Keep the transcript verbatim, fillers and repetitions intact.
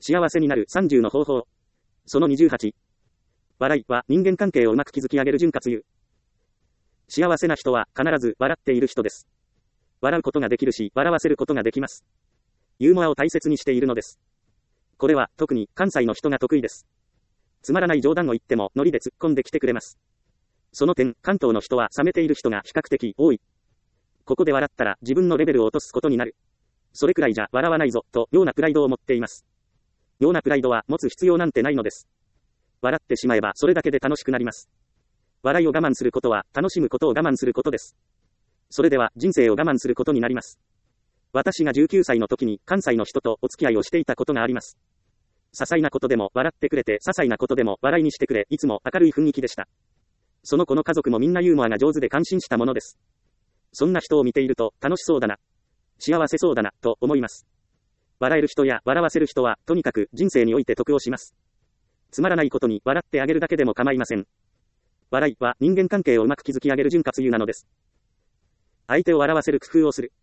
幸せになるさんじゅうの方法。そのにじゅうはち。笑いは人間関係をうまく築き上げる潤滑油。幸せな人は必ず笑っている人です。笑うことができるし、笑わせることができます。ユーモアを大切にしているのです。これは特に関西の人が得意です。つまらない冗談を言ってもノリで突っ込んできてくれます。その点、関東の人は冷めている人が比較的多い。ここで笑ったら自分のレベルを落とすことになる。それくらいじゃ笑わないぞ、と妙なプライドを持っています。妙なプライドは持つ必要なんてないのです。笑ってしまえばそれだけで楽しくなります。笑いを我慢することは楽しむことを我慢することです。それでは人生を我慢することになります。私がじゅうきゅうさいの時に関西の人とお付き合いをしていたことがあります。些細なことでも笑ってくれて、些細なことでも笑いにしてくれ、いつも明るい雰囲気でした。その子の家族もみんなユーモアが上手で感心したものです。そんな人を見ていると楽しそうだな、幸せそうだな、と思います。笑える人や笑わせる人はとにかく人生において得をします。つまらないことに笑ってあげるだけでも構いません。笑いは人間関係をうまく築き上げる潤滑油なのです。相手を笑わせる工夫をする。